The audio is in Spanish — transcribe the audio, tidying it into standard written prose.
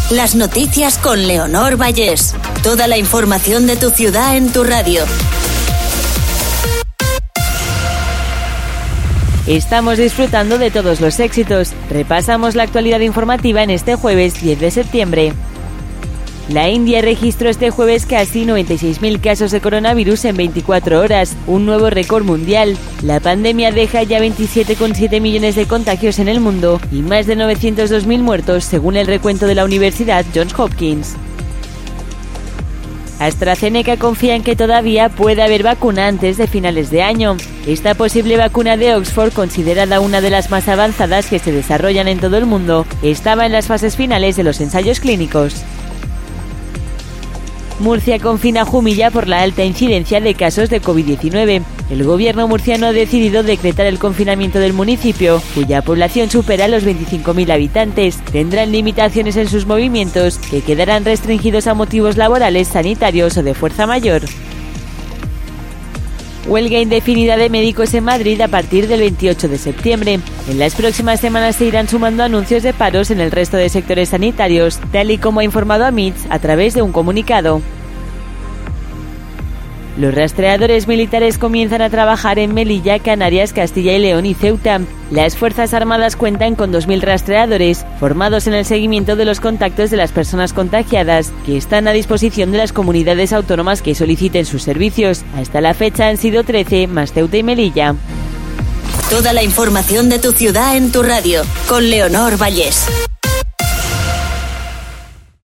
Las noticias con Leonor Vallés. Toda la información de tu ciudad en tu radio. Estamos disfrutando de todos los éxitos. Repasamos la actualidad informativa en este jueves 10 de septiembre. La India registró este jueves casi 96.000 casos de coronavirus en 24 horas, un nuevo récord mundial. La pandemia deja ya 27,7 millones de contagios en el mundo y más de 902.000 muertos, según el recuento de la Universidad Johns Hopkins. AstraZeneca confía en que todavía puede haber vacuna antes de finales de año. Esta posible vacuna de Oxford, considerada una de las más avanzadas que se desarrollan en todo el mundo, estaba en las fases finales de los ensayos clínicos. Murcia confina Jumilla por la alta incidencia de casos de COVID-19. El gobierno murciano ha decidido decretar el confinamiento del municipio, cuya población supera los 25.000 habitantes. Tendrán limitaciones en sus movimientos, que quedarán restringidos a motivos laborales, sanitarios o de fuerza mayor. Huelga indefinida de médicos en Madrid a partir del 28 de septiembre. En las próximas semanas se irán sumando anuncios de paros en el resto de sectores sanitarios, tal y como ha informado AMITS a través de un comunicado. Los rastreadores militares comienzan a trabajar en Melilla, Canarias, Castilla y León y Ceuta. Las Fuerzas Armadas cuentan con 2.000 rastreadores, formados en el seguimiento de los contactos de las personas contagiadas, que están a disposición de las comunidades autónomas que soliciten sus servicios. Hasta la fecha han sido 13, más Ceuta y Melilla. Toda la información de tu ciudad en tu radio, con Leonor Vallés.